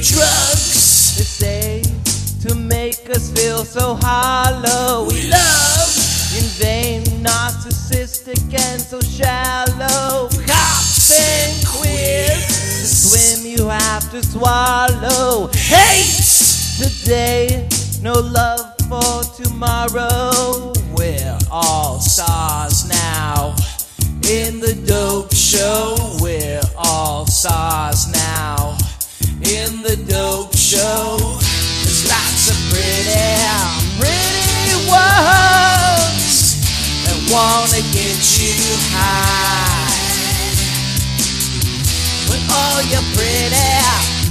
drugs. They say to make us feel so hollow. We love in vain, narcissistic and so shallow. Cops and queers, to swim you have to swallow. Hate today, no love for tomorrow. We're all stars now in the dope show. We're all stars now in the dope show. There's lots of pretty ones that wanna get you high. But all your pretty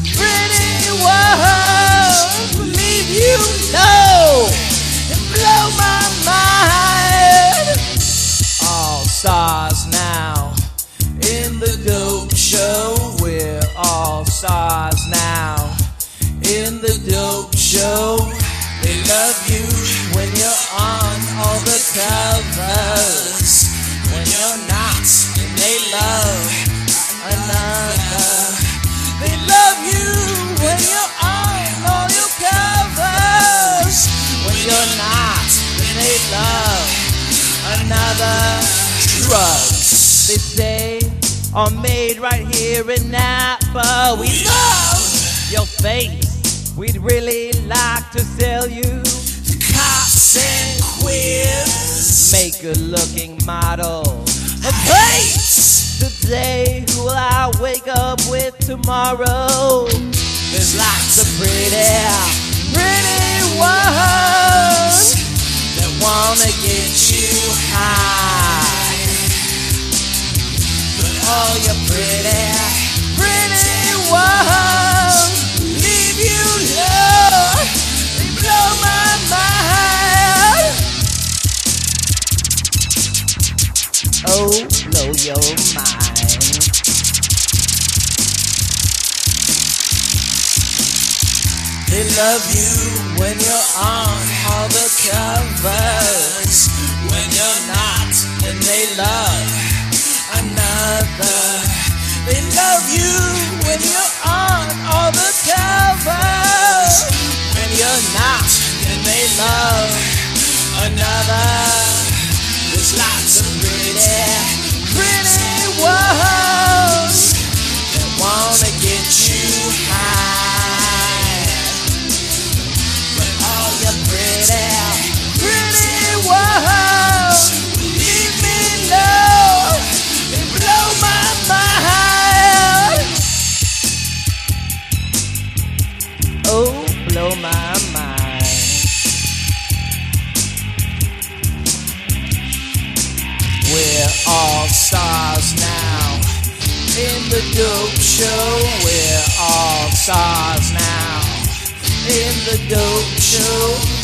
ones will leave you low and blow my mind. All stars now in the dope show. We're all stars now in the dope show. They love you when you're on all the covers. When you're not, and they love another. They love you when you're on all your covers. When you're not, and they love another. Drugs, they say, are made right here in Napa. We love your face. We'd really like to sell you cops and queers. Make a looking model of hate today. Who will I wake up with tomorrow? There's lots of pretty ones that wanna get you high. But all your pretty ones leave you low. They blow my mind. Oh, blow your mind. They love you when you're on all the covers. When you're not, and they love another. They love you when you're on all the covers. When you're not, and they love another. There's lots of pretty ones that wanna get you high. But all your pretty ones leave me low. They blow my mind. Oh, blow my mind. We're all stars now in the dope show. We're all stars now in the dope show.